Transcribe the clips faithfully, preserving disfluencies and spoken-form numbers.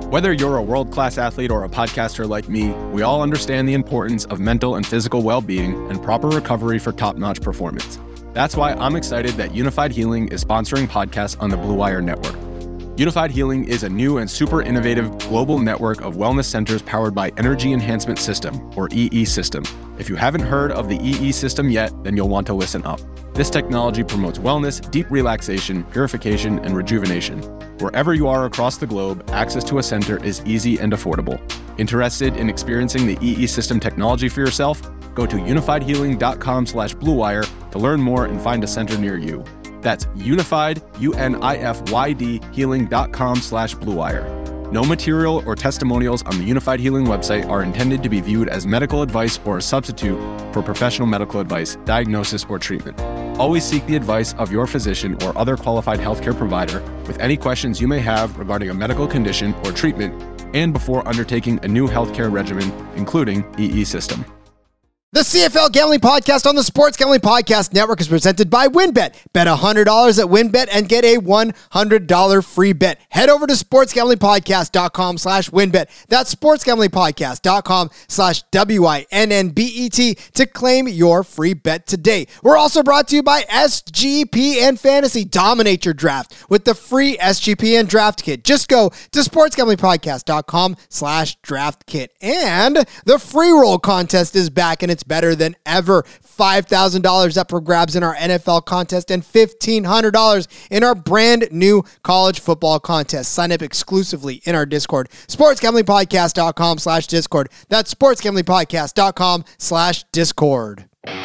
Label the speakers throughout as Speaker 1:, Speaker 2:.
Speaker 1: Whether you're a world-class athlete or a podcaster like me, we all understand the importance of mental and physical well-being and proper recovery for top-notch performance. That's why I'm excited that Unified Healing is sponsoring podcasts on the Blue Wire Network. Unified Healing is a new and super innovative global network of wellness centers powered by Energy Enhancement System, or E E System. If you haven't heard of the E E System yet, then you'll want to listen up. This technology promotes wellness, deep relaxation, purification, and rejuvenation. Wherever you are across the globe, access to a center is easy and affordable. Interested in experiencing the E E System technology for yourself? Go to unified healing dot com slash blue wire to learn more and find a center near you. That's unified, U N I F Y D, healing dot com slash blue wire. No material or testimonials on the Unified Healing website are intended to be viewed as medical advice or a substitute for professional medical advice, diagnosis, or treatment. Always seek the advice of your physician or other qualified healthcare provider with any questions you may have regarding a medical condition or treatment and before undertaking a new healthcare regimen, including E E System.
Speaker 2: The C F L Gambling Podcast on the Sports Gambling Podcast Network is presented by WynnBET. Bet one hundred dollars at WynnBET and get a one hundred dollars free bet. Head over to sportsgamblingpodcast.com slash WynnBET. That's sportsgamblingpodcast.com slash W I N N B E T to claim your free bet today. We're also brought to you by S G P N Fantasy. Dominate your draft with the free S G P N Draft Kit. Just go to sportsgamblingpodcast.com slash draft kit. And the free roll contest is back, and it's better than ever. five thousand dollars up for grabs in our N F L contest and fifteen hundred dollars in our brand new college football contest. Sign up exclusively in our Discord. sportsgamblingpodcast.com slash Discord. That's sportsgamblingpodcast.com slash Discord.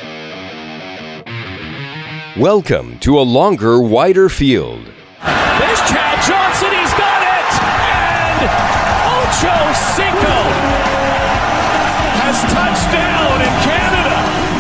Speaker 3: Welcome to a longer, wider field.
Speaker 4: There's Chad Johnson. He's got it. And Ocho Cinco has touched down in Canada.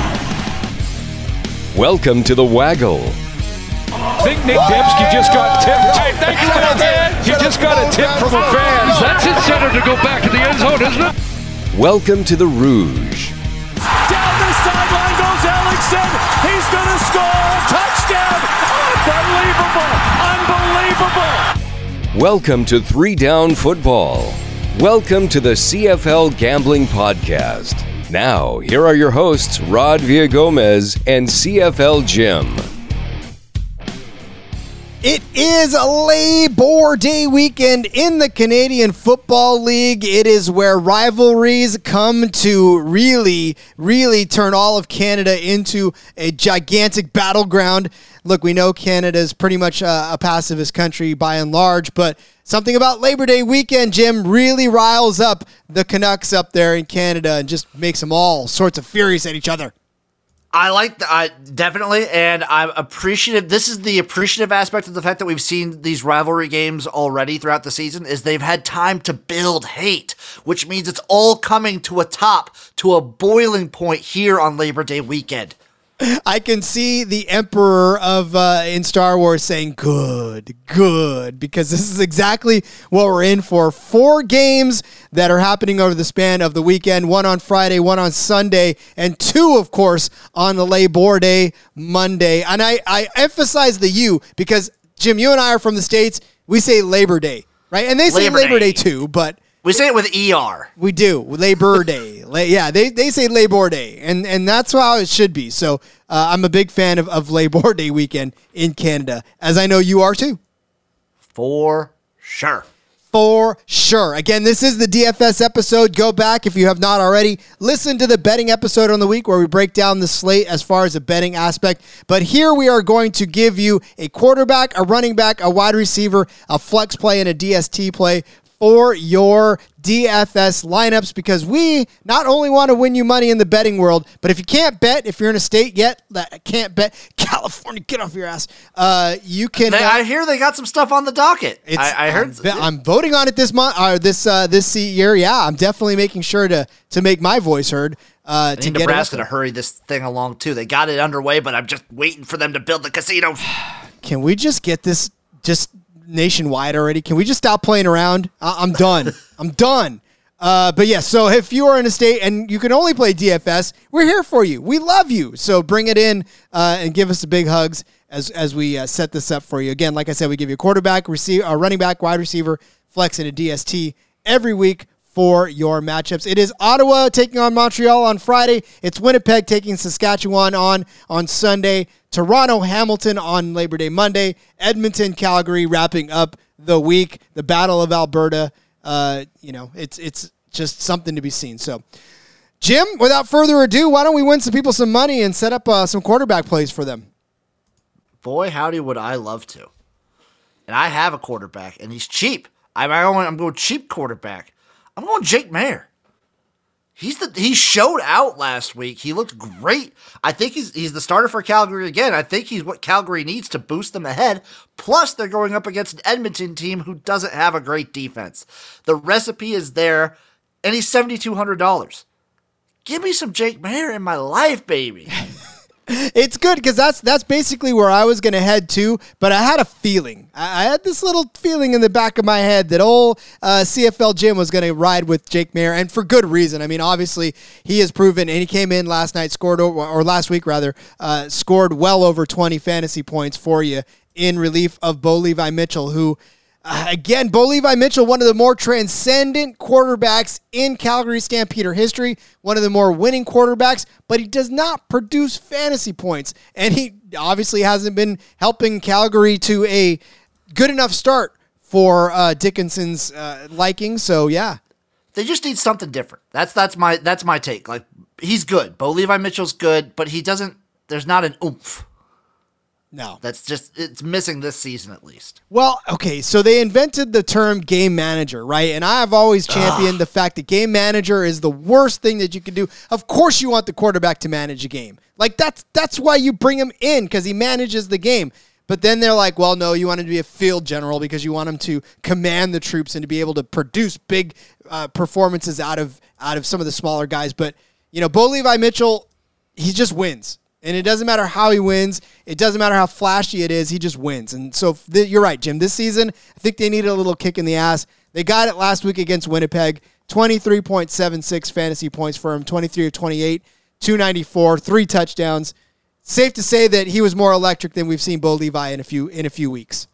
Speaker 3: Welcome to the Waggle.
Speaker 4: I think Nick Dembski just got tipped. Hey, thank you, man. You just got a tip from a fan. That's incentive to go back to the end zone, isn't it?
Speaker 3: Welcome to the Rouge.
Speaker 4: Down the sideline goes Ellingson. He's going to score. Touchdown. Unbelievable. Unbelievable.
Speaker 3: Welcome to Three Down Football. Welcome to the C F L Gambling Podcast. Now, here are your hosts, Rod Villagomez and C F L Jim.
Speaker 2: It is a Labor Day weekend in the Canadian Football League. It is where rivalries come to really, really turn all of Canada into a gigantic battleground. Look, we know Canada is pretty much a, a pacifist country by and large, but something about Labor Day weekend, Jim, really riles up the Canucks up there in Canada and just makes them all sorts of furious at each other.
Speaker 5: I like the, I definitely, and I'm appreciative. This is the appreciative aspect of the fact that we've seen these rivalry games already throughout the season is they've had time to build hate, which means it's all coming to a top, to a boiling point here on Labor Day weekend.
Speaker 2: I can see the Emperor of uh, in Star Wars saying, good, good, because this is exactly what we're in for. Four games that are happening over the span of the weekend, one on Friday, one on Sunday, and two, of course, on the Labor Day Monday. And I, I emphasize the U because, Jim, you and I are from the States. We say Labor Day, right? And they say
Speaker 5: Labor
Speaker 2: Labor Day,
Speaker 5: Day
Speaker 2: too, but...
Speaker 5: We say it with E R.
Speaker 2: We do. Labor Day. La- yeah, they, they say Labor Day, and, and that's how it should be. So uh, I'm a big fan of, of Labor Day weekend in Canada, as I know you are too.
Speaker 5: For sure.
Speaker 2: For sure. Again, this is the D F S episode. Go back if you have not already. Listen to the betting episode on the week where we break down the slate as far as the betting aspect. But here we are going to give you a quarterback, a running back, a wide receiver, a flex play, and a D S T play for your D F S lineups, because we not only want to win you money in the betting world, but if you can't bet, if you're in a state yet that can't bet, California, get off your ass. Uh, you can.
Speaker 5: They,
Speaker 2: uh,
Speaker 5: I hear they got some stuff on the docket.
Speaker 2: It's,
Speaker 5: I, I heard.
Speaker 2: I'm, I'm voting on it this month, or this uh, this year. Yeah, I'm definitely making sure to to make my voice heard. Uh,
Speaker 5: I
Speaker 2: to
Speaker 5: need
Speaker 2: get
Speaker 5: Nebraska
Speaker 2: it
Speaker 5: to hurry this thing along too. They got it underway, but I'm just waiting for them to build the casinos.
Speaker 2: Can we just get this just nationwide already? Can we just stop playing around? I- I'm done. I'm done. Uh, but yeah, so if you are in a state and you can only play D F S, we're here for you. We love you. So bring it in uh, and give us the big hugs as as we uh, set this up for you. Again, like I said, we give you a quarterback, receive, a running back, wide receiver, flex, and a D S T. every week for your matchups. It is Ottawa taking on Montreal on Friday. It's Winnipeg taking Saskatchewan on on Sunday. Toronto, Hamilton on Labor Day Monday. Edmonton, Calgary wrapping up the week. The Battle of Alberta. Uh, you know, it's it's just something to be seen. So, Jim, without further ado, why don't we win some people some money and set up uh, some quarterback plays for them?
Speaker 5: Boy, howdy would I love to. And I have a quarterback, and he's cheap. I'm, I'm going cheap quarterback. I'm going Jake Maier. He's the he showed out last week. He looked great. I think he's he's the starter for Calgary again. I think he's what Calgary needs to boost them ahead. Plus, they're going up against an Edmonton team who doesn't have a great defense. The recipe is there, and he's seven thousand two hundred dollars. Give me some Jake Maier in my life, baby.
Speaker 2: It's good because that's that's basically where I was going to head to, but I had a feeling. I, I had this little feeling in the back of my head that old uh, C F L Jim was going to ride with Jake Maier, and for good reason. I mean, obviously, he has proven, and he came in last night, scored, over, or last week rather, uh, scored well over twenty fantasy points for you in relief of Bo Levi Mitchell, who, Uh, again, Bo Levi Mitchell, one of the more transcendent quarterbacks in Calgary Stampeder history, one of the more winning quarterbacks, but he does not produce fantasy points. And he obviously hasn't been helping Calgary to a good enough start for uh, Dickinson's uh, liking. So, yeah.
Speaker 5: They just need something different. That's that's my that's my take. Like, he's good. Bo Levi Mitchell's good, but he doesn't, there's not an oomph.
Speaker 2: No.
Speaker 5: That's just, it's missing this season at least.
Speaker 2: Well, okay, so they invented the term game manager, right? And I have always championed Ugh. the fact that game manager is the worst thing that you can do. Of course you want the quarterback to manage a game. Like, that's that's why you bring him in, because he manages the game. But then they're like, well, no, you want him to be a field general because you want him to command the troops and to be able to produce big uh, performances out of out of some of the smaller guys. But, you know, Bo Levi Mitchell, he just wins. And it doesn't matter how he wins. It doesn't matter how flashy it is. He just wins. And so th- you're right, Jim. This season, I think they needed a little kick in the ass. They got it last week against Winnipeg. twenty-three point seven six fantasy points for him. twenty-three of twenty-eight, two ninety-four, three touchdowns. Safe to say that he was more electric than we've seen Bo Levi in a few in a few weeks.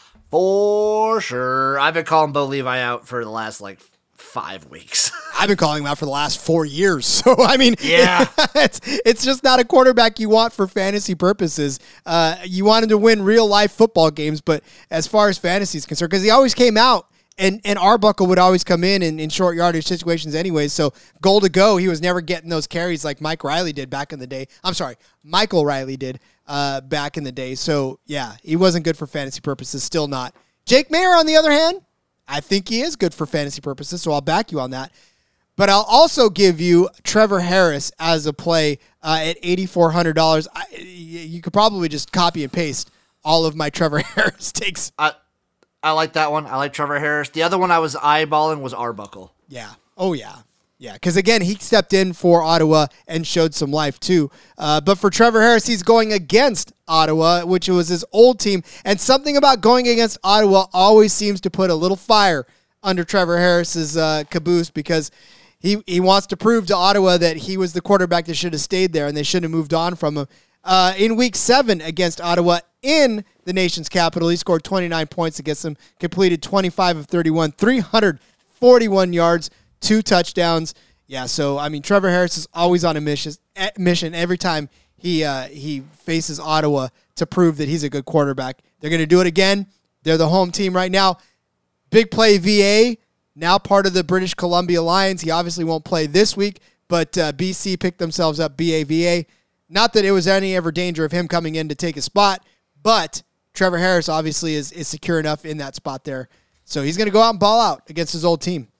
Speaker 5: For sure. I've been calling Bo Levi out for the last, like, five weeks.
Speaker 2: I've been calling him out for the last four years. So, I mean,
Speaker 5: yeah,
Speaker 2: it's, it's just not a quarterback you want for fantasy purposes. Uh, you want him to win real life football games, but as far as fantasy is concerned, because he always came out and, and Arbuckle would always come in, in in short yardage situations anyways. So goal to go, he was never getting those carries like Mike Riley did back in the day. I'm sorry, Michael Riley did uh, back in the day. So yeah, he wasn't good for fantasy purposes. Still not. Jake Maier, on the other hand, I think he is good for fantasy purposes, so I'll back you on that. But I'll also give you Trevor Harris as a play uh, at eight thousand four hundred dollars. I, you could probably just copy and paste all of my Trevor Harris takes.
Speaker 5: I, I like that one. I like Trevor Harris. The other one I was eyeballing was Arbuckle.
Speaker 2: Yeah. Oh, yeah. Yeah, because, again, he stepped in for Ottawa and showed some life, too. Uh, but for Trevor Harris, he's going against Ottawa, which was his old team. And something about going against Ottawa always seems to put a little fire under Trevor Harris's uh, caboose, because he, he wants to prove to Ottawa that he was the quarterback that should have stayed there and they shouldn't have moved on from him. Uh, in week seven against Ottawa in the nation's capital, he scored twenty-nine points against them, completed twenty-five of thirty-one, three hundred forty-one yards, two touchdowns. Yeah, so, I mean, Trevor Harris is always on a mission, mission every time he uh, he faces Ottawa to prove that he's a good quarterback. They're going to do it again. They're the home team right now. Big play V A, now part of the British Columbia Lions. He obviously won't play this week, but uh, B C picked themselves up B A V A. Not that it was any ever danger of him coming in to take a spot, but Trevor Harris obviously is, is secure enough in that spot there. So he's going to go out and ball out against his old team.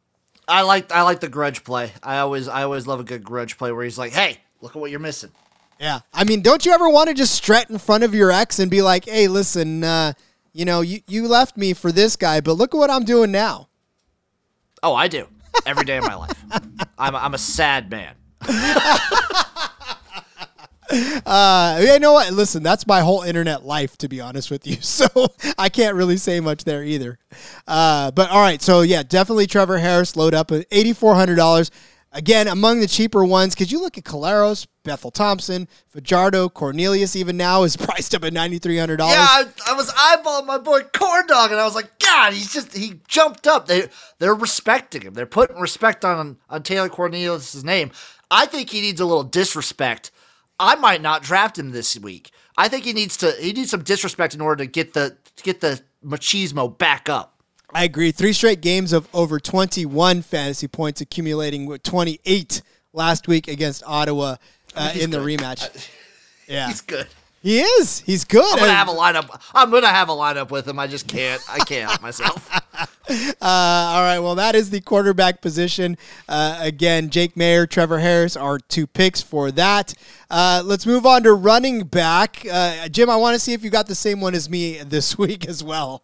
Speaker 5: I like I like the grudge play. I always I always love a good grudge play where he's like, hey, look at what you're missing.
Speaker 2: Yeah. I mean, don't you ever want to just strut in front of your ex and be like, hey, listen, uh, you know, you, you left me for this guy, but look at what I'm doing now.
Speaker 5: Oh, I do. Every day of my life. I'm a, I'm a sad man.
Speaker 2: Uh, you know what? Listen, that's my whole internet life, to be honest with you. So I can't really say much there either. Uh, but all right. So yeah, definitely Trevor Harris load up at eight thousand four hundred dollars. Again, among the cheaper ones, because you look at Caleros, Bethel Thompson, Fajardo, Cornelius even now is priced up at nine thousand three hundred dollars.
Speaker 5: Yeah, I, I was eyeballing my boy Corn Dog, and I was like, God, he's just, he jumped up. They, they're respecting him. They're putting respect on, on Taylor Cornelius' name. I think he needs a little disrespect. I might not draft him this week. I think he needs to, he needs some disrespect in order to get the, to get the machismo back up.
Speaker 2: I agree. Three straight games of over twenty-one fantasy points, accumulating with twenty-eight last week against Ottawa uh, in the good. rematch.
Speaker 5: I,
Speaker 2: yeah,
Speaker 5: he's good.
Speaker 2: He is. He's good.
Speaker 5: I'm gonna have a lineup. I'm gonna have a lineup with him. I just can't. I can't help myself.
Speaker 2: Uh, all right. Well, that is the quarterback position. Uh, again, Jake Mayer, Trevor Harris are two picks for that. Uh, let's move on to running back. Uh, Jim, I want to see if you got the same one as me this week as well.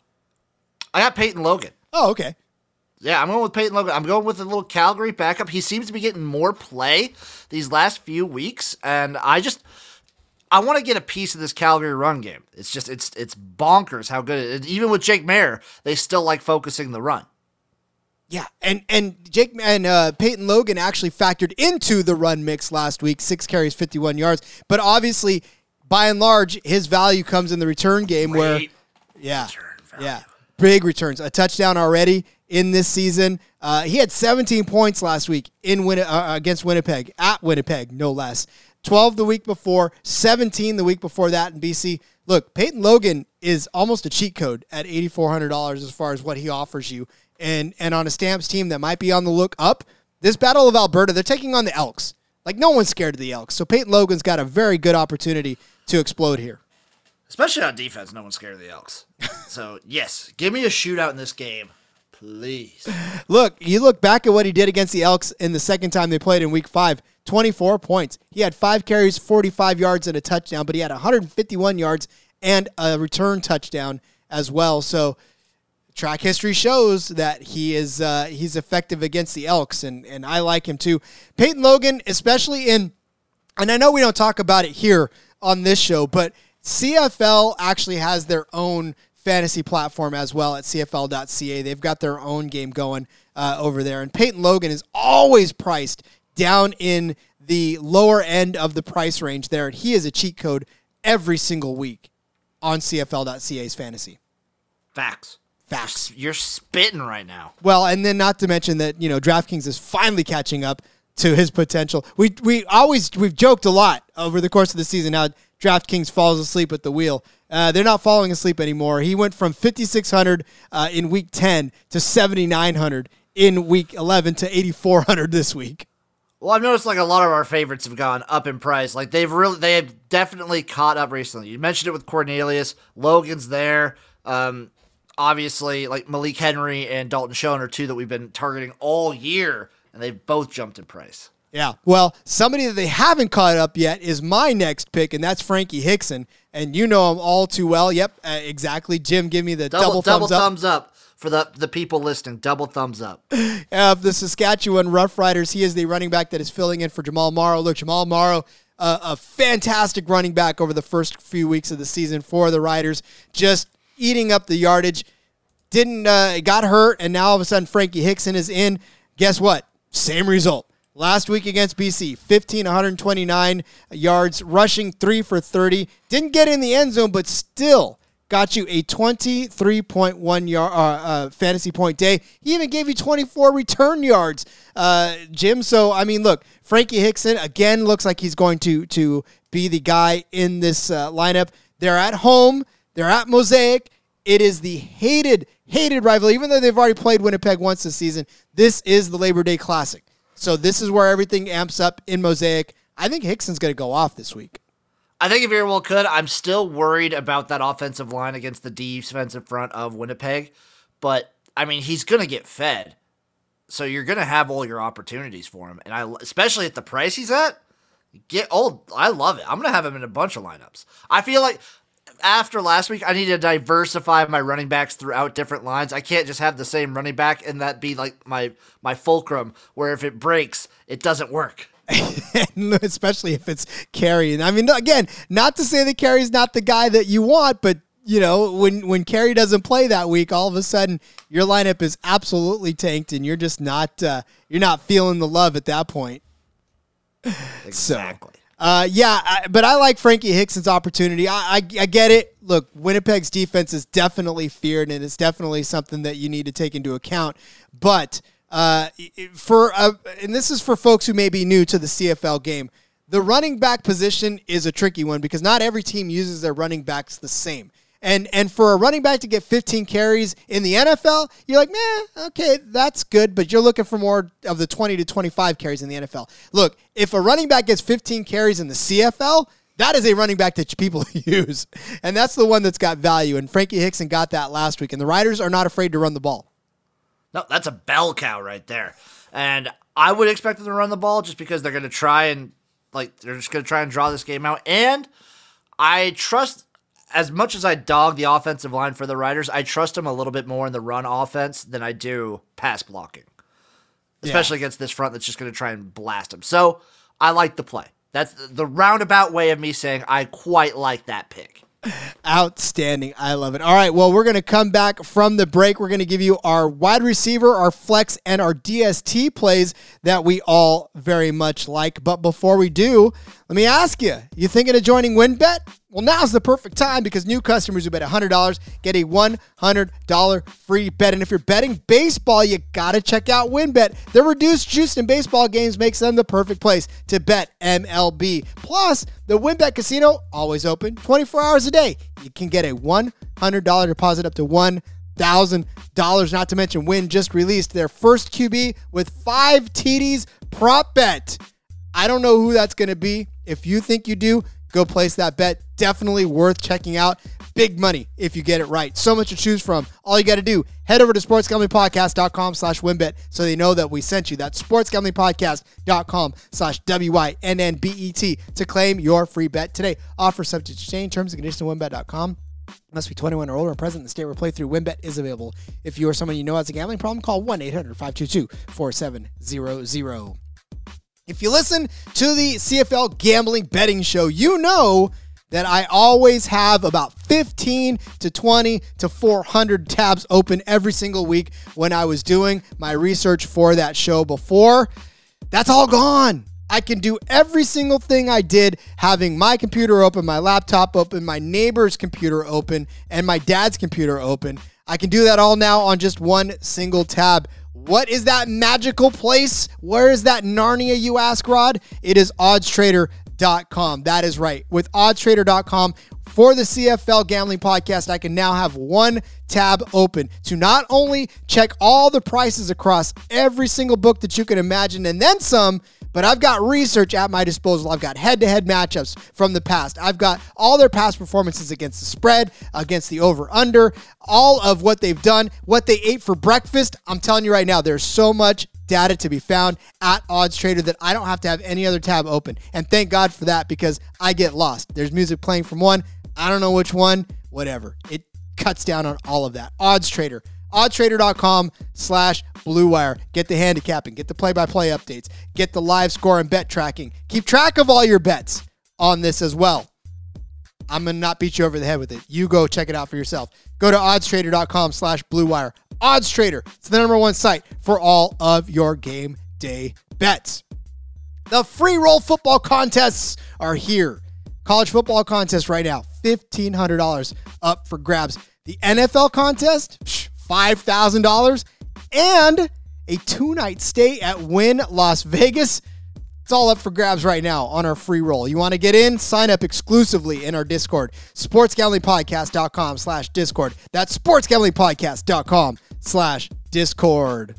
Speaker 5: I got Peyton Logan.
Speaker 2: Oh, okay.
Speaker 5: Yeah, I'm going with Peyton Logan. I'm going with a little Calgary backup. He seems to be getting more play these last few weeks, and I just I want to get a piece of this Calgary run game. It's just it's it's bonkers how good it is. Even with Jake Mayer, they still like focusing the run.
Speaker 2: Yeah, and and Jake and uh, Peyton Logan actually factored into the run mix last week. Six carries, fifty-one yards. But obviously, by and large, his value comes in the return game.
Speaker 5: Great
Speaker 2: where, yeah,
Speaker 5: return value.
Speaker 2: yeah. Big returns. A touchdown already in this season. Uh, he had seventeen points last week in Win- uh, against Winnipeg, at Winnipeg, no less. twelve the week before, seventeen the week before that in B C. Look, Peyton Logan is almost a cheat code at eight thousand four hundred dollars as far as what he offers you. And, and on a Stamps team that might be on the look up, this Battle of Alberta, they're taking on the Elks. Like, no one's scared of the Elks. So Peyton Logan's got a very good opportunity to explode here.
Speaker 5: Especially on defense, no one's scared of the Elks. So, yes, give me a shootout in this game, please.
Speaker 2: Look, you look back at what he did against the Elks in the second time they played in week five, twenty-four points. He had five carries, forty-five yards, and a touchdown, but he had one hundred fifty-one yards and a return touchdown as well. So, track history shows that he is uh, he's effective against the Elks, and, and I like him too. Peyton Logan, especially in, and I know we don't talk about it here on this show, but C F L actually has their own fantasy platform as well at C F L dot C A. They've got their own game going uh, over there. And Peyton Logan is always priced down in the lower end of the price range there. And he is a cheat code every single week on C F L dot C A's fantasy.
Speaker 5: Facts.
Speaker 2: Facts.
Speaker 5: You're spitting right now.
Speaker 2: Well, and then not to mention that, you know, DraftKings is finally catching up to his potential. We we always, we've joked a lot over the course of the season how DraftKings falls asleep at the wheel. Uh, they're not falling asleep anymore. He went from fifty-six hundred uh, in week ten to seventy-nine hundred in week eleven to eighty-four hundred this week.
Speaker 5: Well, I've noticed like a lot of our favorites have gone up in price. Like they've really, they have definitely caught up recently. You mentioned it with Cornelius. Logan's there. Um, obviously, like Malik Henry and Dalton Schoen are two that we've been targeting all year, and they've both jumped in price.
Speaker 2: Yeah, well, somebody that they haven't caught up yet is my next pick, and that's Frankie Hickson. And you know him all too well. Yep, uh, exactly. Jim, give me the double,
Speaker 5: double, double
Speaker 2: thumbs up.
Speaker 5: thumbs up for the, the people listening. Double thumbs up.
Speaker 2: Of the Saskatchewan Roughriders, he is the running back that is filling in for Jamal Morrow. Look, Jamal Morrow, uh, a fantastic running back over the first few weeks of the season for the Riders, just eating up the yardage. Didn't uh, got hurt, and now all of a sudden Frankie Hickson is in. Guess what? Same result. Last week against B C, fifteen, one hundred twenty-nine yards, rushing three for thirty. Didn't get in the end zone, but still got you a twenty-three point one yard uh, uh, fantasy point day. He even gave you twenty-four return yards, uh, Jim. So, I mean, look, Frankie Hickson, again, looks like he's going to, to be the guy in this uh, lineup. They're at home. They're at Mosaic. It is the hated, hated rival. Even though they've already played Winnipeg once this season, this is the Labor Day Classic. So this is where everything amps up in Mosaic. I think Hickson's going to go off this week.
Speaker 5: I think it very well could. I'm still worried about that offensive line against the defensive front of Winnipeg. But, I mean, he's going to get fed. So you're going to have all your opportunities for him. And I, especially at the price he's at, get old. I love it. I'm going to have him in a bunch of lineups. I feel like after last week, I need to diversify my running backs throughout different lines. I can't just have the same running back and that be like my, my fulcrum, where if it breaks, it doesn't work.
Speaker 2: Especially if it's Carey. And I mean, again, not to say that Carey's not the guy that you want, but you know, when, when Carey doesn't play that week, all of a sudden your lineup is absolutely tanked and you're just not, uh, you're not feeling the love at that point.
Speaker 5: Exactly.
Speaker 2: So, uh, yeah, I, but I like Frankie Hickson's opportunity. I, I, I get it. Look, Winnipeg's defense is definitely feared, and it's definitely something that you need to take into account. But uh, for uh, and this is for folks who may be new to the C F L game, the running back position is a tricky one because not every team uses their running backs the same. And and for a running back to get fifteen carries in the N F L, you're like, meh, okay, that's good, but you're looking for more of the twenty to twenty-five carries in the N F L. Look, if a running back gets fifteen carries in the C F L, that is a running back that people use. And that's the one that's got value. And Frankie Hickson got that last week. And the Riders are not afraid to run the ball.
Speaker 5: No, that's a bell cow right there. And I would expect them to run the ball just because they're going to try and, like, they're just going to try and draw this game out. And I trust... As much as I dog the offensive line for the Riders, I trust them a little bit more in the run offense than I do pass blocking, especially yeah. against this front that's just going to try and blast them. So I like the play. That's the roundabout way of me saying I quite like that pick.
Speaker 2: Outstanding. I love it. All right, well, we're going to come back from the break. We're going to give you our wide receiver, our flex, and our D S T plays that we all very much like. But before we do, let me ask you, you thinking of joining WynnBET? Well, now's the perfect time because new customers who bet one hundred dollars get a one hundred dollars free bet. And if you're betting baseball, you got to check out WynnBET. The reduced juice in baseball games makes them the perfect place to bet M L B. Plus, the WynnBET Casino, always open twenty-four hours a day. You can get a one hundred dollars deposit up to one thousand dollars. Not to mention, Wynn just released their first Q B with five T Ds prop bet. I don't know who that's going to be. If you think you do, go place that bet. Definitely worth checking out. Big money if you get it right. So much to choose from. All you got to do, head over to sportsgamblingpodcast.com slash wynnbet so they know that we sent you. That's sportsgamblingpodcast.com slash W Y N N B E T to claim your free bet today. Offer subject to change. Terms and conditions at wynnbet dot com. Must be twenty-one or older and present in the state where playthrough WynnBET is available. If you or someone you know has a gambling problem, call one eight hundred five two two four seven zero zero. If you listen to the C F L Gambling Betting Show, you know that I always have about fifteen to twenty to four hundred tabs open every single week when I was doing my research for that show before. That's all gone. I can do every single thing I did having my computer open, my laptop open, my neighbor's computer open, and my dad's computer open. I can do that all now on just one single tab. What is that magical place? Where is that Narnia, you ask, Rod? It is odds trader dot com. That is right. With odds trader dot com, for the C F L Gambling Podcast, I can now have one tab open to not only check all the prices across every single book that you can imagine and then some, but I've got research at my disposal. I've got head-to-head matchups from the past. I've got all their past performances against the spread, against the over-under, all of what they've done, what they ate for breakfast. I'm telling you right now, there's so much data to be found at OddsTrader that I don't have to have any other tab open. And thank God for that because I get lost. There's music playing from one. I don't know which one. Whatever. It cuts down on all of that. OddsTrader. oddstrader.com slash Blue Wire. Get the handicapping, get the play-by-play updates, get the live score and bet tracking. Keep track of all your bets on this as well. I'm going to not beat you over the head with it. You go check it out for yourself. Go to oddstrader.com slash Blue Wire. OddsTrader. It's the number one site for all of your game day bets. The free roll football contests are here. College football contest right now, fifteen hundred dollars up for grabs. The N F L contest, five thousand dollars, and a two-night stay at Wynn Las Vegas. It's all up for grabs right now on our free roll. You want to get in? Sign up exclusively in our Discord, sportsgamblingpodcast.com slash Discord. That's sportsgamblingpodcast.com slash Discord.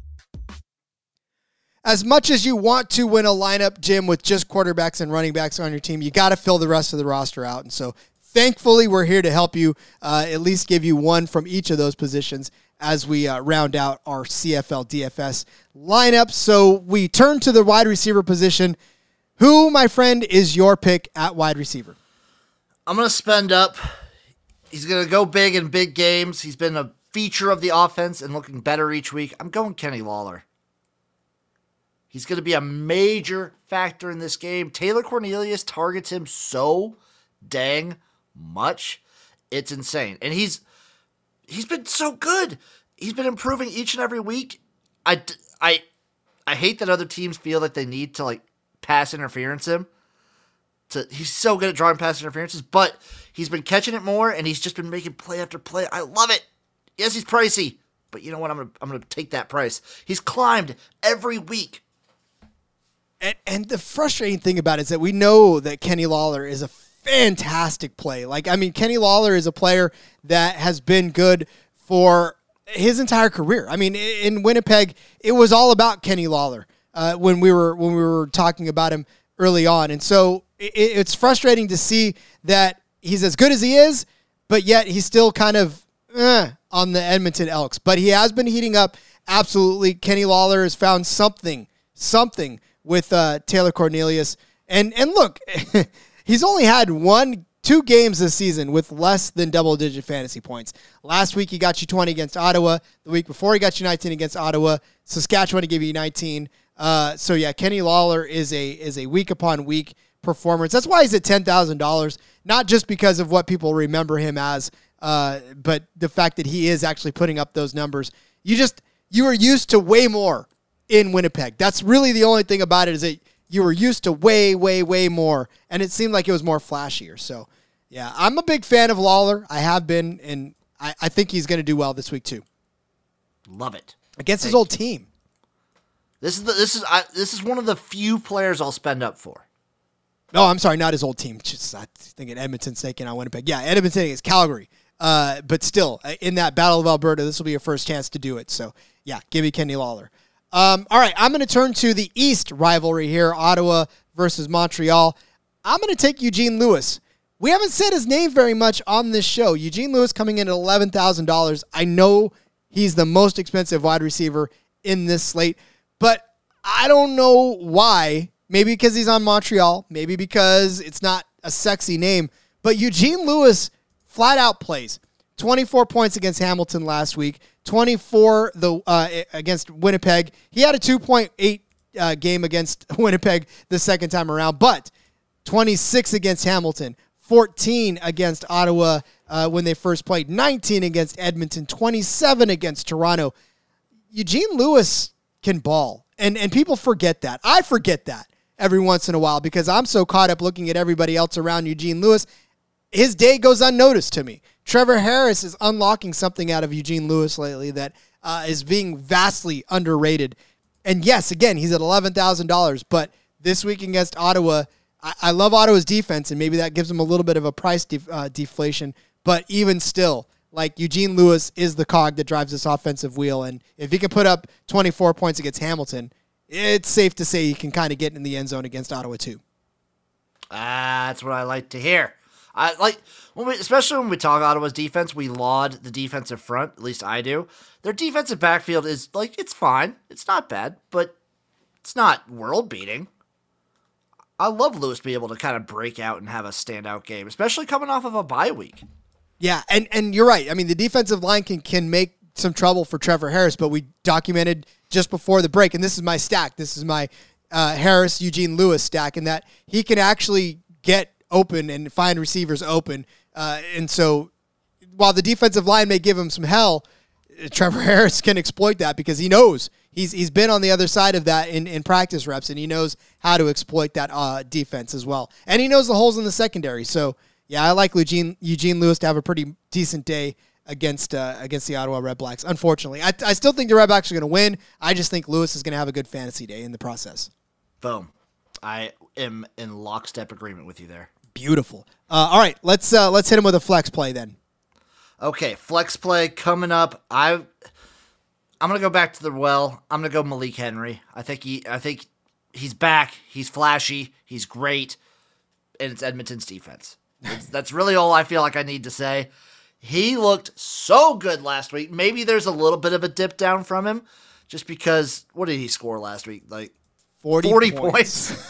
Speaker 2: As much as you want to win a lineup, Jim, with just quarterbacks and running backs on your team, you got to fill the rest of the roster out. And so thankfully, we're here to help you uh, at least give you one from each of those positions as we uh, round out our C F L D F S lineup. So we turn to the wide receiver position. Who, my friend, is your pick at wide receiver?
Speaker 5: I'm going to spend up. He's going to go big in big games. He's been a feature of the offense and looking better each week. I'm going Kenny Lawler. He's going to be a major factor in this game. Taylor Cornelius targets him so dang much. It's insane. And he's he's been so good. He's been improving each and every week. I, I, I hate that other teams feel like they need to like pass interference him. To, he's so good at drawing pass interferences, but he's been catching it more, and he's just been making play after play. I love it. Yes, he's pricey, but you know what? I'm gonna I'm gonna take that price. He's climbed every week.
Speaker 2: And, and the frustrating thing about it is that we know that Kenny Lawler is a fantastic play. Like, I mean, Kenny Lawler is a player that has been good for his entire career. I mean, in Winnipeg, it was all about Kenny Lawler uh, when we were when we were talking about him early on. And so it, it's frustrating to see that he's as good as he is, but yet he's still kind of eh, on the Edmonton Elks. But he has been heating up. Absolutely. Kenny Lawler has found something, something with uh, Taylor Cornelius. And and look, he's only had one, two games this season with less than double-digit fantasy points. Last week he got you twenty against Ottawa. The week before he got you nineteen against Ottawa. Saskatchewan he gave you nineteen. Uh, so yeah, Kenny Lawler is a is a week upon week performance. That's why he's at ten thousand dollars. Not just because of what people remember him as, uh, but the fact that he is actually putting up those numbers. You just you are used to way more in Winnipeg. That's really the only thing about it, is that you were used to way, way, way more, and it seemed like it was more flashier. So, yeah, I'm a big fan of Lawler. I have been, and I, I think he's going to do well this week too.
Speaker 5: Love it.
Speaker 2: Against
Speaker 5: Thank
Speaker 2: his old
Speaker 5: you.
Speaker 2: team.
Speaker 5: This is the, this is I, this is one of the few players I'll spend up for.
Speaker 2: No, I'm sorry, not his old team. Just I thinking Edmonton's taking on Winnipeg. Yeah, Edmonton is Calgary. Uh, but still, in that Battle of Alberta, this will be your first chance to do it. So, yeah, give me Kenny Lawler. Um, all right, I'm going to turn to the East rivalry here, Ottawa versus Montreal. I'm going to take Eugene Lewis. We haven't said his name very much on this show. Eugene Lewis coming in at eleven thousand dollars. I know he's the most expensive wide receiver in this slate, but I don't know why. Maybe because he's on Montreal. Maybe because it's not a sexy name. But Eugene Lewis flat out plays. twenty-four points against Hamilton last week. twenty-four the uh, against Winnipeg. He had a two point eight uh, game against Winnipeg the second time around, but twenty-six against Hamilton, fourteen against Ottawa uh, when they first played, nineteen against Edmonton, twenty-seven against Toronto. Eugene Lewis can ball, and, and people forget that. I forget that every once in a while because I'm so caught up looking at everybody else around Eugene Lewis. His day goes unnoticed to me. Trevor Harris is unlocking something out of Eugene Lewis lately that uh, is being vastly underrated. And yes, again, he's at eleven thousand dollars, but this week against Ottawa, I, I love Ottawa's defense, and maybe that gives him a little bit of a price def, uh, deflation, but even still, like Eugene Lewis is the cog that drives this offensive wheel, and if he can put up twenty-four points against Hamilton, it's safe to say he can kind of get in the end zone against Ottawa too.
Speaker 5: Ah, that's what I like to hear. I like when we, especially when we talk Ottawa's defense, we laud the defensive front. At least I do. Their defensive backfield is like it's fine. It's not bad, but it's not world beating. I love Lewis being able to kind of break out and have a standout game, especially coming off of a bye week.
Speaker 2: Yeah, and and you're right. I mean, the defensive line can can make some trouble for Trevor Harris, but we documented just before the break, and this is my stack. This is my uh, Harris Eugene Lewis stack, and that he can actually get open and find receivers open. Uh, and so while the defensive line may give him some hell, Trevor Harris can exploit that because he knows he's he's been on the other side of that in, in practice reps, and he knows how to exploit that uh, defense as well. And he knows the holes in the secondary. So, yeah, I like Eugene, Eugene Lewis to have a pretty decent day against uh, against the Ottawa Red Blacks. Unfortunately, I, I still think the Red Blacks are going to win. I just think Lewis is going to have a good fantasy day in the process.
Speaker 5: Boom. I am in lockstep agreement with you there.
Speaker 2: Beautiful. Uh, all right, let's uh, let's hit him with a flex play then.
Speaker 5: Okay, flex play coming up. I I'm gonna go back to the well. I'm gonna go Malik Henry. I think he I think he's back. He's flashy. He's great, and it's Edmonton's defense. It's, that's really all I feel like I need to say. He looked so good last week. Maybe there's a little bit of a dip down from him, just because what did he score last week? Like
Speaker 2: forty,
Speaker 5: forty
Speaker 2: points.
Speaker 5: points.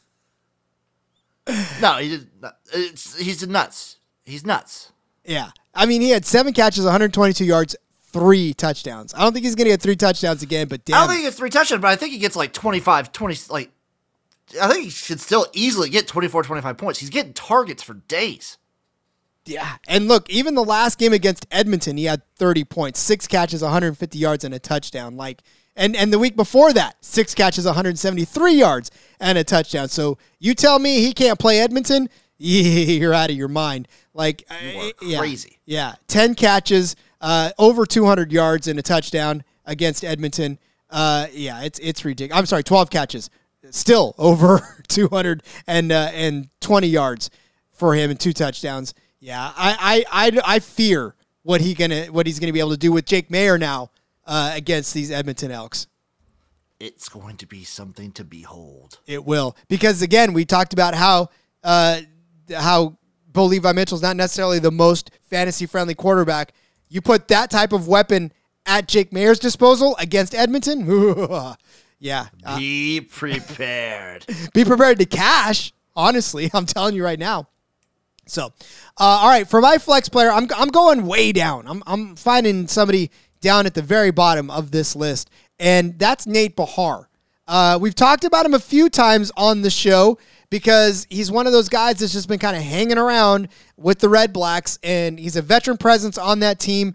Speaker 5: No, he did. It's he's nuts. He's nuts.
Speaker 2: Yeah, I mean he had seven catches, one hundred twenty-two yards, three touchdowns. I don't think he's gonna get three touchdowns again, but damn,
Speaker 5: I don't think he gets three touchdowns, but I think he gets like twenty-five, twenty. Like I think he should still easily get twenty-four, twenty-five points. He's getting targets for days.
Speaker 2: Yeah, and look, even the last game against Edmonton, he had thirty points, six catches, one hundred fifty yards, and a touchdown. Like, and and the week before that, six catches, one hundred seventy-three yards, and a touchdown. So you tell me he can't play Edmonton, you're out of your mind. Like,
Speaker 5: you are crazy.
Speaker 2: Yeah, yeah, ten catches, uh, over two hundred yards, and a touchdown against Edmonton. Uh, yeah, it's it's ridiculous. I'm sorry, twelve catches, still over two hundred and uh, and twenty yards for him and two touchdowns. Yeah, I, I, I, I fear what he gonna what he's gonna be able to do with Jake Maier now uh, against these Edmonton Elks.
Speaker 5: It's going to be something to behold.
Speaker 2: It will, because again, we talked about how uh, how Bo Levi Mitchell's not necessarily the most fantasy friendly quarterback. You put that type of weapon at Jake Maier's disposal against Edmonton. yeah, uh,
Speaker 5: be prepared.
Speaker 2: Be prepared to cash. Honestly, I'm telling you right now. So, uh, all right, for my flex player, I'm I'm going way down. I'm I'm finding somebody down at the very bottom of this list, and that's Nate Behar. Uh, we've talked about him a few times on the show because he's one of those guys that's just been kind of hanging around with the Red Blacks, and he's a veteran presence on that team.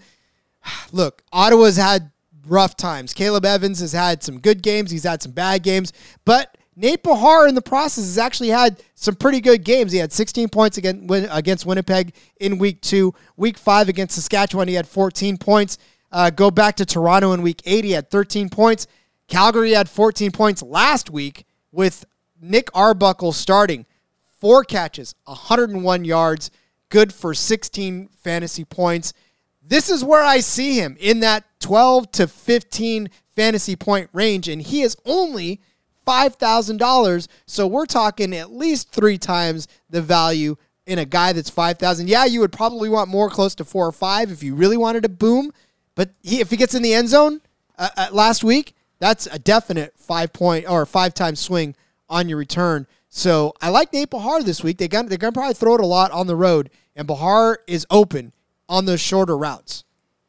Speaker 2: Look, Ottawa's had rough times. Caleb Evans has had some good games. He's had some bad games, but Nate Behar in the process has actually had some pretty good games. He had sixteen points against, against Winnipeg in week two. Week five against Saskatchewan, he had fourteen points. Uh, go back to Toronto in week eight, he had thirteen points. Calgary had fourteen points last week with Nick Arbuckle starting. Four catches, one hundred one yards, good for sixteen fantasy points. This is where I see him, in that twelve to fifteen fantasy point range, and he is only five thousand dollars, so we're talking at least three times the value in a guy that's five thousand dollars. Yeah, you would probably want more, close to four or five if you really wanted to boom, but he, if he gets in the end zone uh, uh, last week, that's a definite five-point or five-time swing on your return. So I like Nate Behar this week. They got, they're going to probably throw it a lot on the road, and Behar is open on those shorter routes.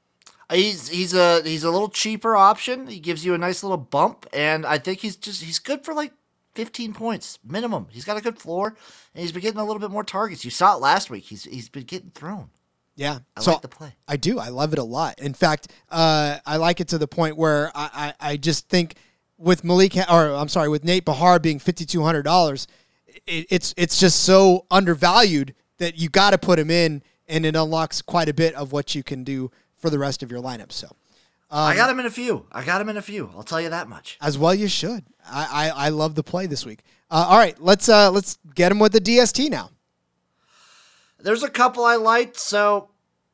Speaker 5: He's he's a he's a little cheaper option. He gives you a nice little bump, and I think he's just he's good for like fifteen points minimum. He's got a good floor, and he's been getting a little bit more targets. You saw it last week. He's he's been getting thrown.
Speaker 2: Yeah,
Speaker 5: I
Speaker 2: so
Speaker 5: like the play.
Speaker 2: I do. I love it a lot. In fact, uh, I like it to the point where I, I, I just think with Malik, or I'm sorry, with Nate Behar being fifty-two hundred dollars, it, it's it's just so undervalued that you got to put him in, and it unlocks quite a bit of what you can do for the rest of your lineup. So um,
Speaker 5: I got him in a few. I got him in a few. I'll tell you that much.
Speaker 2: As well you should. I, I, I love the play this week. Uh, all right, let's uh, let's get him with the D S T now.
Speaker 5: There's a couple I liked. So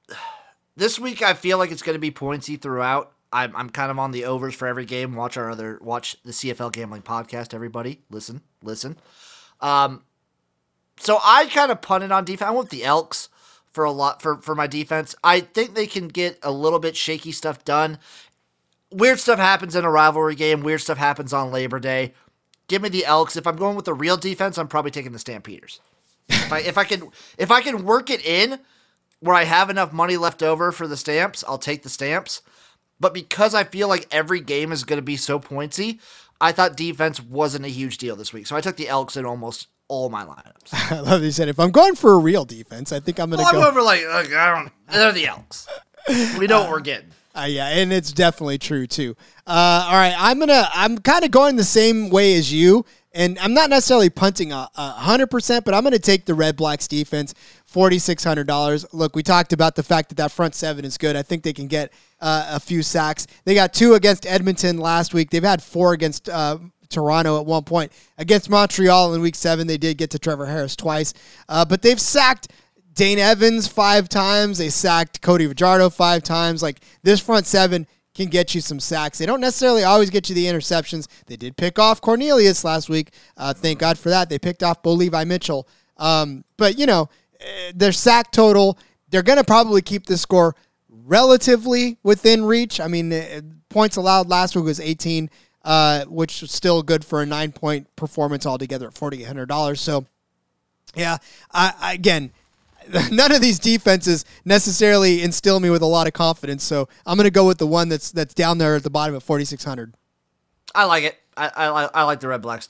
Speaker 5: this week I feel like it's going to be pointsy throughout. I'm I'm kind of on the overs for every game. Watch our other watch the C F L Gambling Podcast. Everybody, listen, listen. Um, so I kind of punted on defense. I went with the Elks for a lot for, for my defense. I think they can get a little bit shaky stuff done. Weird stuff happens in a rivalry game. Weird stuff happens on Labor Day. Give me the Elks. If I'm going with the real defense, I'm probably taking the Stampeders. if I if I can if I can work it in where I have enough money left over for the Stamps, I'll take the Stamps. But because I feel like every game is going to be so pointsy, I thought defense wasn't a huge deal this week. So I took the Elks in almost all my lineups.
Speaker 2: I love that you said, if I'm going for a real defense, I think I'm going to
Speaker 5: well,
Speaker 2: go.
Speaker 5: I'm over like, like, I don't, they're the Elks. We know uh, what we're getting.
Speaker 2: Uh, yeah, and it's definitely true too. Uh, all right, I'm gonna, I'm kind of going the same way as you, and I'm not necessarily punting a hundred percent, but I'm gonna take the Red Blacks defense, forty-six hundred dollars. Look, we talked about the fact that that front seven is good. I think they can get uh, a few sacks. They got two against Edmonton last week. They've had four against uh, Toronto at one point. Against Montreal in week seven, they did get to Trevor Harris twice, uh, but they've sacked Dane Evans five times. They sacked Cody Fajardo five times. Like, this front seven can get you some sacks. They don't necessarily always get you the interceptions. They did pick off Cornelius last week. Uh, thank God for that. They picked off Bo Levi Mitchell. Um, but, you know, their sack total, they're going to probably keep this score relatively within reach. I mean, points allowed last week was eighteen, uh, which was still good for a nine-point performance altogether at forty-eight hundred dollars. So, yeah, I, I, again, none of these defenses necessarily instill me with a lot of confidence, so I'm going to go with the one that's that's down there at the bottom at forty-six hundred.
Speaker 5: I like it. I, I I like the Red Blacks too.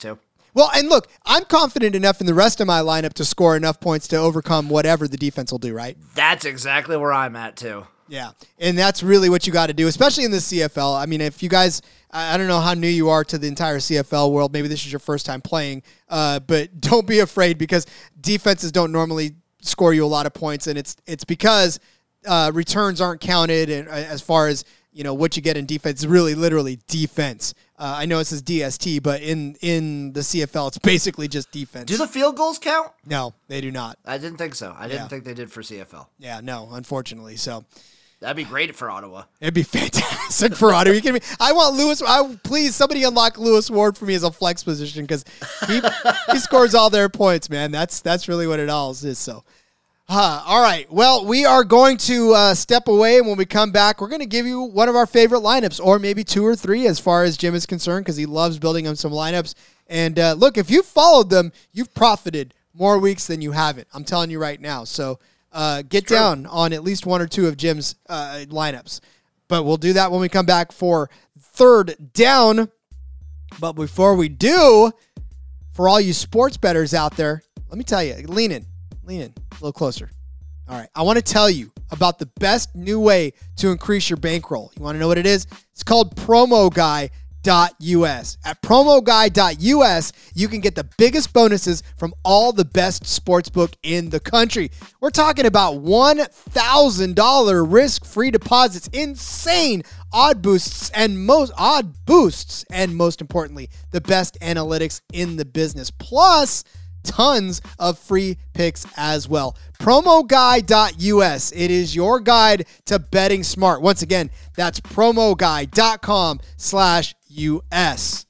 Speaker 2: Well, and look, I'm confident enough in the rest of my lineup to score enough points to overcome whatever the defense will do, right?
Speaker 5: That's exactly where I'm at, too.
Speaker 2: Yeah, and that's really what you got to do, especially in the C F L. I mean, if you guys, I don't know how new you are to the entire C F L world. Maybe this is your first time playing, uh, but don't be afraid because defenses don't normally score you a lot of points, and it's it's because uh, returns aren't counted, and uh, as far as you know, what you get in defense is really literally defense. Uh, I know it says D S T, but in in the C F L, it's basically just defense.
Speaker 5: Do the field goals count?
Speaker 2: No, they do not.
Speaker 5: I didn't think so. I didn't
Speaker 2: Yeah.
Speaker 5: think they did for C F L.
Speaker 2: Yeah, no, unfortunately. So.
Speaker 5: That'd be great for Ottawa.
Speaker 2: It'd be fantastic for Ottawa. You kidding me? I want Lewis. I please somebody unlock Lewis Ward for me as a flex position because he he scores all their points, man. That's that's really what it all is. So, uh, all right. Well, we are going to uh, step away, and when we come back, we're going to give you one of our favorite lineups, or maybe two or three, as far as Jim is concerned, because he loves building them some lineups. And uh, look, if you've followed them, you've profited more weeks than you haven't. I'm telling you right now. So. Uh, get
Speaker 5: True.
Speaker 2: down on at least one or two of Jim's uh, lineups. But we'll do that when we come back for third down. But before we do, for all you sports bettors out there, let me tell you, lean in, lean in a little closer. All right, I want to tell you about the best new way to increase your bankroll. You want to know what it is? It's called promo guy dot U S. At promo guy dot U S, you can get the biggest bonuses from all the best sportsbook in the country. We're talking about one thousand dollars risk-free deposits, insane odd boosts, and most odd boosts, and most importantly, the best analytics in the business. Plus, tons of free picks as well. promo guy dot U S. It is your guide to betting smart. Once again, that's promo guy dot com slash U S.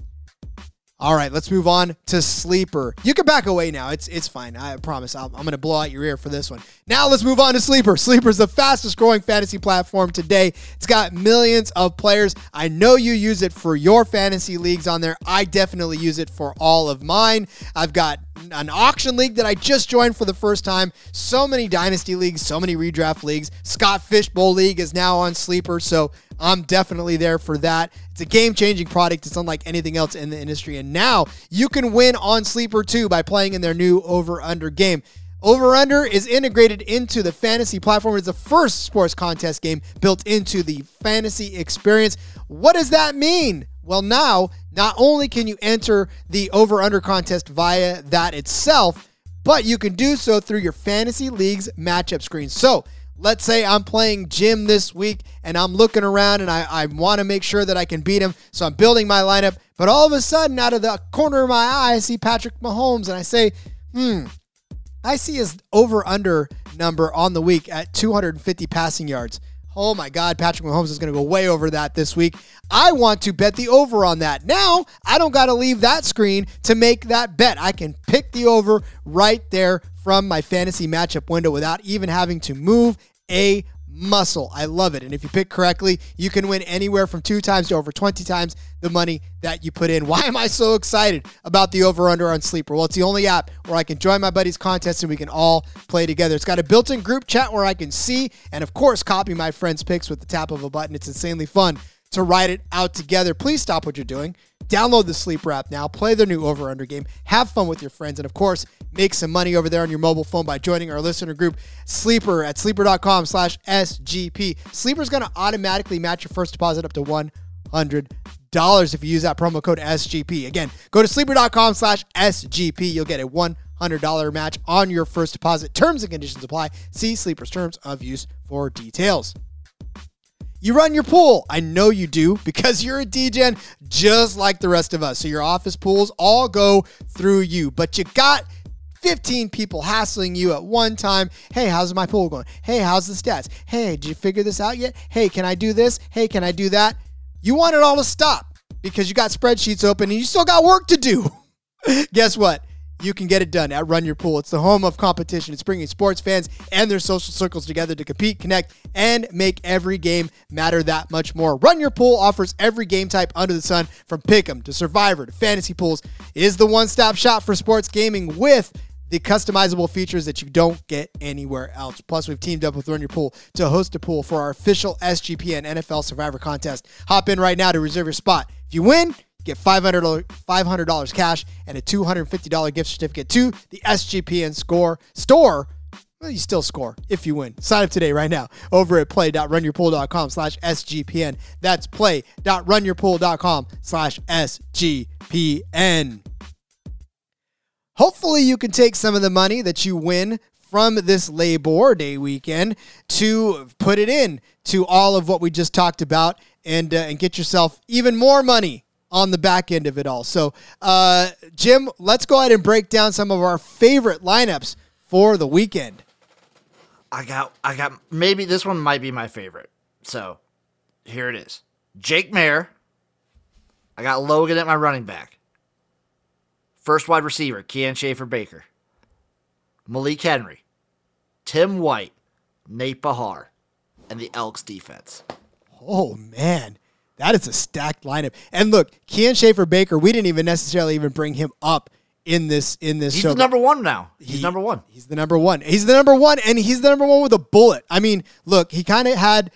Speaker 2: All right, let's move on to Sleeper. You can back away now. It's it's fine. I promise. I'll, I'm going to blow out your ear for this one. Now let's move on to Sleeper. Sleeper is the fastest growing fantasy platform today. It's got millions of players. I know you use it for your fantasy leagues on there. I definitely use it for all of mine. I've got an auction league that I just joined for the first time. So many dynasty leagues, so many redraft leagues. Scott Fishbowl League is now on Sleeper, so I'm definitely there for that. It's a game-changing product. It's unlike anything else in the industry. And now you can win on Sleeper too by playing in their new over-under game. Over-under is integrated into the fantasy platform. It's the first sports contest game built into the fantasy experience. What does that mean? Well, now, not only can you enter the over-under contest via that itself, but you can do so through your fantasy league's matchup screen. So, let's say I'm playing Jim this week, and I'm looking around, and I, I want to make sure that I can beat him, so I'm building my lineup, but all of a sudden, out of the corner of my eye, I see Patrick Mahomes, and I say, hmm, I see his over-under number on the week at two hundred fifty passing yards. Oh my God, Patrick Mahomes is going to go way over that this week. I want to bet the over on that. Now, I don't got to leave that screen to make that bet. I can pick the over right there from my fantasy matchup window without even having to move a muscle. I love it. And if you pick correctly, you can win anywhere from two times to over twenty times the money that you put in. Why am I so excited about the over-under on Sleeper? Well, it's the only app where I can join my buddies' contests and we can all play together. It's got a built-in group chat where I can see and, of course, copy my friends' picks with the tap of a button. It's insanely fun to write it out together. Please stop what you're doing. Download the Sleeper app now. Play the new over-under game. Have fun with your friends. And, of course, make some money over there on your mobile phone by joining our listener group, Sleeper, at sleeper.com slash SGP. Sleeper's going to automatically match your first deposit up to one hundred dollars if you use that promo code S G P. Again, go to sleeper.com slash SGP. You'll get a one hundred dollars match on your first deposit. Terms and conditions apply. See Sleeper's terms of use for details. You run your pool. I know you do because you're a D Gen just like the rest of us. So your office pools all go through you. But you got fifteen people hassling you at one time. Hey, how's my pool going? Hey, how's the stats? Hey, did you figure this out yet? Hey, can I do this? Hey, can I do that? You want it all to stop because you got spreadsheets open and you still got work to do. Guess what? You can get it done at Run Your Pool. It's the home of competition. It's bringing sports fans and their social circles together to compete, connect, and make every game matter that much more. Run Your Pool offers every game type under the sun, from Pick'em to Survivor to Fantasy Pools. It is the one-stop shop for sports gaming with the customizable features that you don't get anywhere else. Plus, we've teamed up with Run Your Pool to host a pool for our official S G P N N F L Survivor contest. Hop in right now to reserve your spot. If you win, get five hundred dollars cash and a two hundred fifty dollars gift certificate to the S G P N score store. Well, you still score if you win. Sign up today right now over at play.runyourpool.com slash SGPN. That's play.runyourpool.com slash SGPN. Hopefully you can take some of the money that you win from this Labor Day weekend to put it in to all of what we just talked about and uh, and get yourself even more money on the back end of it all. So, uh, Jim, let's go ahead and break down some of our favorite lineups for the weekend.
Speaker 5: I got, I got, maybe this one might be my favorite. So, here it is. Jake Maier. I got Logan at my running back. First wide receiver, Keon Schaefer-Baker. Malik Henry. Tim White. Nate Bahar. And the Elks defense.
Speaker 2: Oh, man. That is a stacked lineup. And look, Keon Schaefer-Baker, we didn't even necessarily even bring him up in this in this
Speaker 5: he's
Speaker 2: show.
Speaker 5: He's the number one now. He's
Speaker 2: he,
Speaker 5: number one.
Speaker 2: He's the number one. He's the number one, and he's the number one with a bullet. I mean, look, he kind of had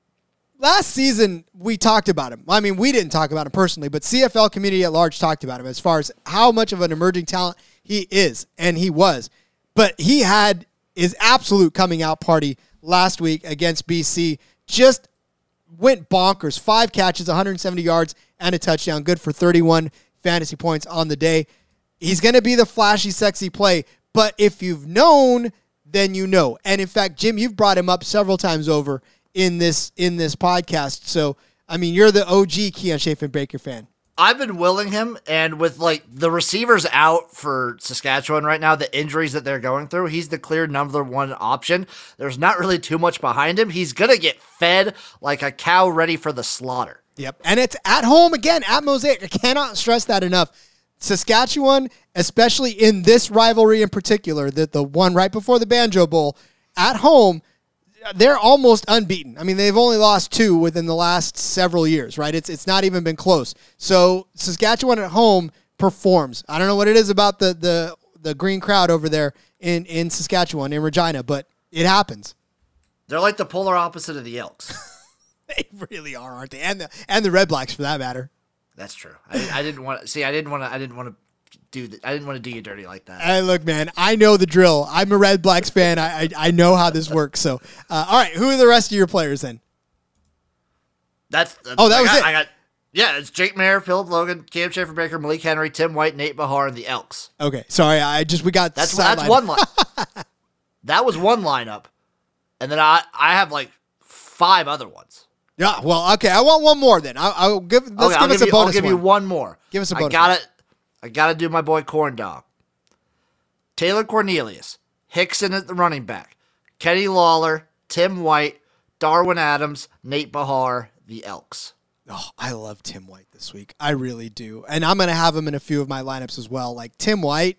Speaker 2: last season. We talked about him. I mean, we didn't talk about him personally, but C F L community at large talked about him as far as how much of an emerging talent he is, and he was. But he had his absolute coming out party last week against B C. Just went bonkers. Five catches, one hundred seventy yards, and a touchdown. Good for thirty-one fantasy points on the day. He's going to be the flashy, sexy play, but if you've known, then you know. And in fact, Jim, you've brought him up several times over in this in this podcast. So, I mean, you're the O G Keon Schaefer-Baker fan.
Speaker 5: I've been willing him, and with like the receivers out for Saskatchewan right now, the injuries that they're going through, he's the clear number one option. There's not really too much behind him. He's going to get fed like a cow ready for the slaughter.
Speaker 2: Yep, and it's at home again, at Mosaic. I cannot stress that enough. Saskatchewan, especially in this rivalry in particular, the, the one right before the Banjo Bowl, at home, they're almost unbeaten. I mean, they've only lost two within the last several years, right? It's it's not even been close. So Saskatchewan at home performs. I don't know what it is about the the, the green crowd over there in, in Saskatchewan, in Regina, but it happens.
Speaker 5: They're like the polar opposite of the Elks.
Speaker 2: They really are, aren't they? And the and the Red Blacks, for that matter.
Speaker 5: That's true. I, I didn't want to see. I didn't want to. I didn't want to do. The, I didn't want to do you dirty like that.
Speaker 2: Hey, look, man. I know the drill. I'm a Red Blacks fan. I I, I know how this works. So, uh, all right. Who are the rest of your players then?
Speaker 5: That's, that's
Speaker 2: oh, that
Speaker 5: I
Speaker 2: was
Speaker 5: got,
Speaker 2: it.
Speaker 5: I got. Yeah, it's Jake Maier, Philip Logan, Keon Schaefer-Baker, Malik Henry, Tim White, Nate Bahar, and the Elks.
Speaker 2: Okay, sorry. I just we got
Speaker 5: that's that's one line. That was one lineup, and then I I have like five other ones.
Speaker 2: Yeah, well, okay. I want one more then. I'll, I'll give. Let's
Speaker 5: okay,
Speaker 2: give
Speaker 5: I'll
Speaker 2: us
Speaker 5: give
Speaker 2: a
Speaker 5: you,
Speaker 2: bonus.
Speaker 5: I'll give
Speaker 2: one.
Speaker 5: you one more.
Speaker 2: Give us a bonus.
Speaker 5: I got it. I gotta do my boy Corn Dog. Taylor Cornelius, Hickson at the running back, Kenny Lawler, Tim White, Darwin Adams, Nate Bahar, the Elks.
Speaker 2: Oh, I love Tim White this week. I really do, and I'm gonna have him in a few of my lineups as well. Like Tim White.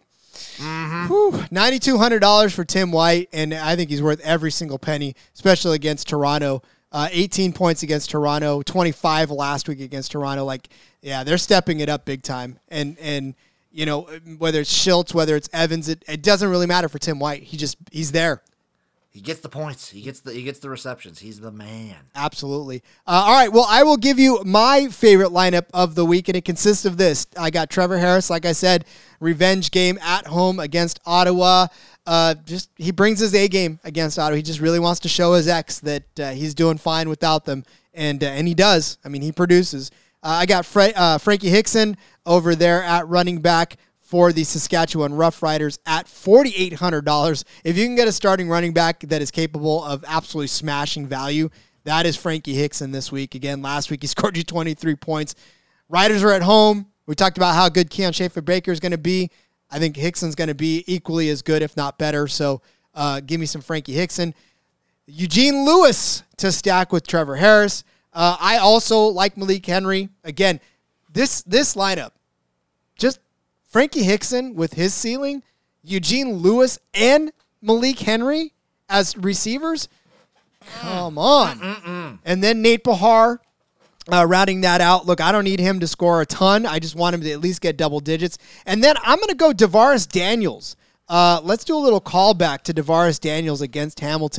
Speaker 2: Mm-hmm. nine thousand two hundred dollars for Tim White, and I think he's worth every single penny, especially against Toronto. Uh, eighteen points against Toronto, twenty-five last week against Toronto. Like, yeah, they're stepping it up big time. And, and you know, whether it's Schultz, whether it's Evans, it, it doesn't really matter for Tim White. He just, he's there.
Speaker 5: He gets the points. He gets the he gets the receptions. He's the man.
Speaker 2: Absolutely. Uh, all right, well, I will give you my favorite lineup of the week, and it consists of this. I got Trevor Harris, like I said, revenge game at home against Ottawa. Uh, just he brings his A game against Ottawa. He just really wants to show his ex that uh, he's doing fine without them, and uh, and he does. I mean, he produces. Uh, I got Fra- uh, Frankie Hickson over there at running back for the Saskatchewan Roughriders at four thousand eight hundred dollars. If you can get a starting running back that is capable of absolutely smashing value, that is Frankie Hickson this week. Again, last week he scored you twenty-three points. Riders are at home. We talked about how good Keon Schaefer-Baker is going to be. I think Hickson's going to be equally as good, if not better. So uh, give me some Frankie Hickson. Eugene Lewis to stack with Trevor Harris. Uh, I also like Malik Henry. Again, this this lineup, just Frankie Hickson with his ceiling, Eugene Lewis and Malik Henry as receivers. Come on. Mm-mm-mm. And then Nate Bahar uh, rounding that out. Look, I don't need him to score a ton. I just want him to at least get double digits. And then I'm going to go DeVaris Daniels. Uh, let's do a little callback to DeVaris Daniels against Hamilton.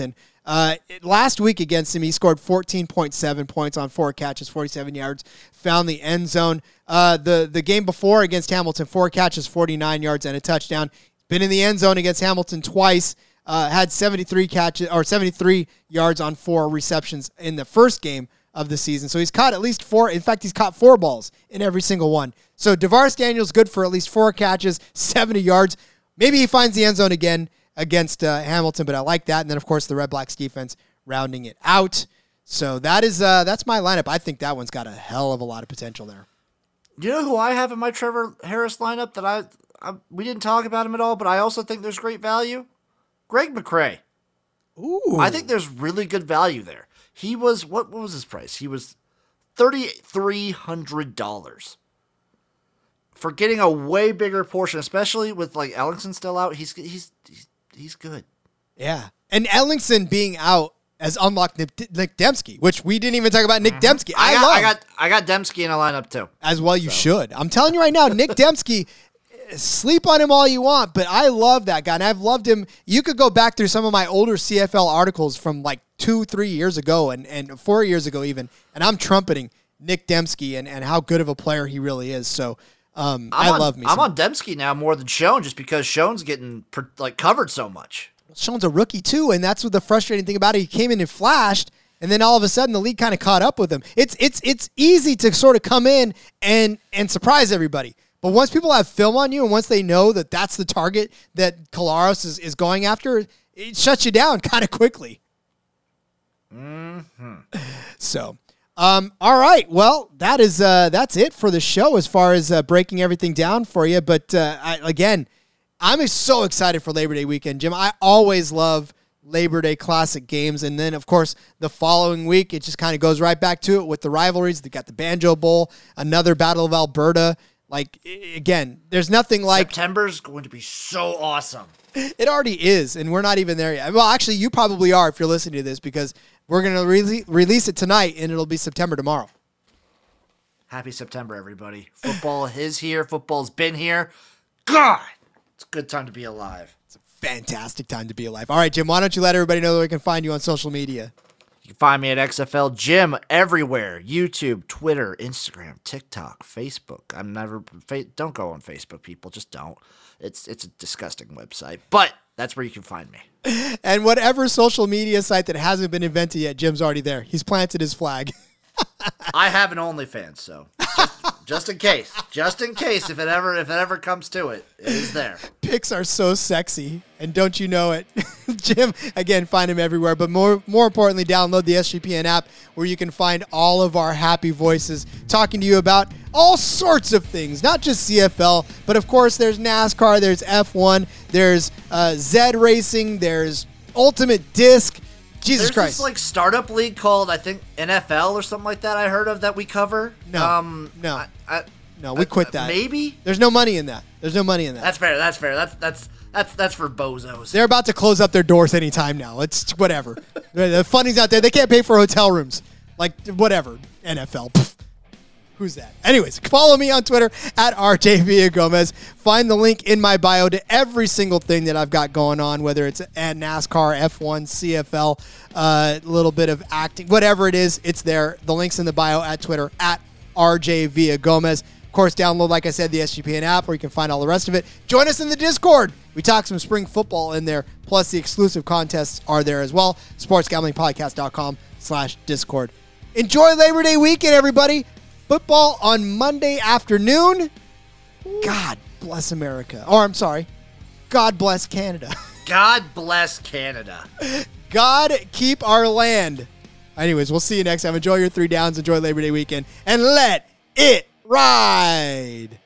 Speaker 2: Uh, last week against him, he scored fourteen point seven points on four catches, forty-seven yards, found the end zone. Uh, the, the game before against Hamilton, four catches, forty-nine yards, and a touchdown. Been in the end zone against Hamilton twice. Uh, had seventy-three catches or seventy-three yards on four receptions in the first game of the season. So he's caught at least four. In fact, he's caught four balls in every single one. So DeVaris Daniels good for at least four catches, seventy yards. Maybe he finds the end zone again against uh, Hamilton, but I like that. And then, of course, the Red Blacks defense rounding it out. So that is uh, that's my lineup. I think that one's got a hell of a lot of potential there.
Speaker 5: You know who I have in my Trevor Harris lineup that I, I we didn't talk about him at all, but I also think there's great value? Greg McCray.
Speaker 2: Ooh.
Speaker 5: I think there's really good value there. He was, what, what was his price? He was three thousand three hundred dollars. For getting a way bigger portion, especially with like Ellingson still out, he's he's he's, he's good.
Speaker 2: Yeah. And Ellingson being out has unlocked Nick, Nick Dembski, which we didn't even talk about Nick mm-hmm. Dembski. I,
Speaker 5: I got,
Speaker 2: love.
Speaker 5: I got I got Dembski in a lineup too.
Speaker 2: As well you so. should. I'm telling you right now, Nick Dembski, sleep on him all you want, but I love that guy, and I've loved him. You could go back through some of my older C F L articles from like two, three years ago and, and four years ago even, and I'm trumpeting Nick Dembski and, and how good of a player he really is. So um, I
Speaker 5: on,
Speaker 2: love me.
Speaker 5: I'm
Speaker 2: some.
Speaker 5: on Dembski now more than Schoen just because Schoen's getting per, like covered so much.
Speaker 2: Schoen's a rookie too, and that's what the frustrating thing about it. He came in and flashed, and then all of a sudden the league kind of caught up with him. It's it's it's easy to sort of come in and and surprise everybody. But once people have film on you and once they know that that's the target that Collaros is, is going after, it shuts you down kind of quickly.
Speaker 5: Mm-hmm.
Speaker 2: So, um, all right. Well, that is uh, that's it for the show as far as uh, breaking everything down for you. But uh, I, again, I'm so excited for Labor Day weekend, Jim. I always love Labor Day Classic games. And then, of course, the following week, it just kind of goes right back to it with the rivalries. They got the Banjo Bowl, another Battle of Alberta. Like, again, there's nothing like...
Speaker 5: September's going to be so awesome.
Speaker 2: It already is, and we're not even there yet. Well, actually, you probably are if you're listening to this, because we're going to re- release it tonight, and it'll be September tomorrow.
Speaker 5: Happy September, everybody. Football is here. Football's been here. God, it's a good time to be alive.
Speaker 2: It's a fantastic time to be alive. All right, Jim, why don't you let everybody know that we can find you on social media?
Speaker 5: You can find me at X F L Jim everywhere. YouTube, Twitter, Instagram, TikTok, Facebook. I'm never... Don't go on Facebook, people. Just don't. It's it's a disgusting website. But that's where you can find me.
Speaker 2: And whatever social media site that hasn't been invented yet, Jim's already there. He's planted his flag.
Speaker 5: I have an OnlyFans, so just, just in case, just in case, if it ever if it ever comes to it, it is there.
Speaker 2: Pics are so sexy, and don't you know it? Jim, again, find him everywhere, but more more importantly, download the S G P N app where you can find all of our happy voices talking to you about all sorts of things, not just C F L, but of course there's NASCAR, there's F one, there's uh, Z Racing, there's Ultimate Disc. Jesus
Speaker 5: There's
Speaker 2: Christ.
Speaker 5: There's this like startup league called, I think, N F L or something like that I heard of that we cover.
Speaker 2: No,
Speaker 5: um,
Speaker 2: no,
Speaker 5: I, I,
Speaker 2: no, we quit that.
Speaker 5: Maybe?
Speaker 2: There's no money in that. There's no money in that.
Speaker 5: That's fair, that's fair. That's that's that's that's for bozos.
Speaker 2: They're about to close up their doors anytime now. It's whatever. The funding's out there. They can't pay for hotel rooms. Like, whatever. N F L. Pfft. Who's that? Anyways, follow me on Twitter at R J Villagomez. Find the link in my bio to every single thing that I've got going on, whether it's at NASCAR, F one, C F L, a uh, little bit of acting, whatever it is, it's there. The link's in the bio at Twitter at R J Villagomez. Of course, download, like I said, the S G P N app where you can find all the rest of it. Join us in the Discord. We talk some spring football in there, plus the exclusive contests are there as well. sportsgamblingpodcast.com slash Discord. Enjoy Labor Day weekend, everybody. Football on Monday afternoon. God bless America. Or, I'm sorry, God bless Canada.
Speaker 5: God bless Canada.
Speaker 2: God keep our land. Anyways, we'll see you next time. Enjoy your three downs. Enjoy Labor Day weekend. And let it ride.